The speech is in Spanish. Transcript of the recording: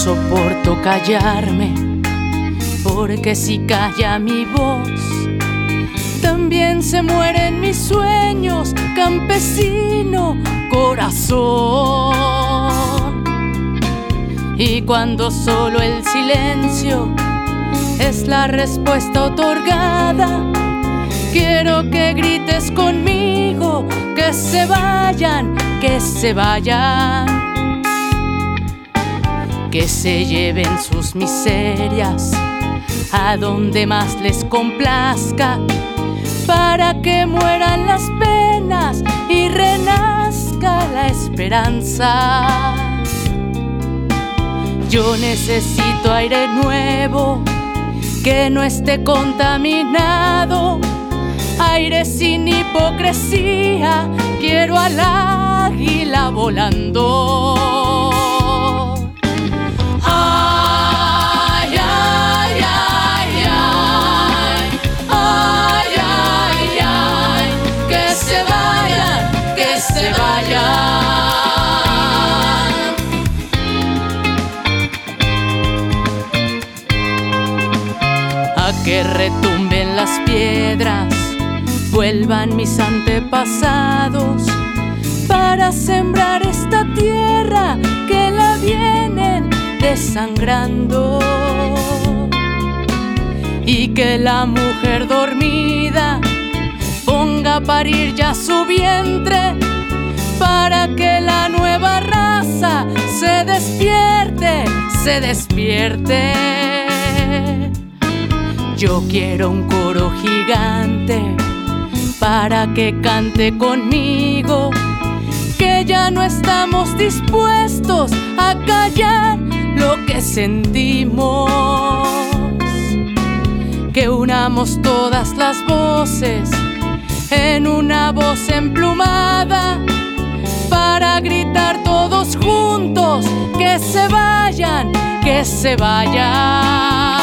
soporto callarme, porque si calla mi voz, también se mueren mis sueños, campesino corazón. Y cuando solo el silencio es la respuesta otorgada, quiero que grites conmigo, que se vayan, que se vayan. Que se lleven sus miserias a donde más les complazca, para que mueran las penas y renazca la esperanza. Yo necesito aire nuevo, que no esté contaminado, aire sin hipocresía, quiero al águila volando. Se vayan, a que retumben las piedras, vuelvan mis antepasados para sembrar esta tierra que la vienen desangrando, y que la mujer dormida ponga a parir ya su vientre, para que la nueva raza se despierte, se despierte. Yo quiero un coro gigante para que cante conmigo, que ya no estamos dispuestos a callar lo que sentimos, que unamos todas las voces en una voz emplumada, para gritar todos juntos, que se vayan, que se vayan.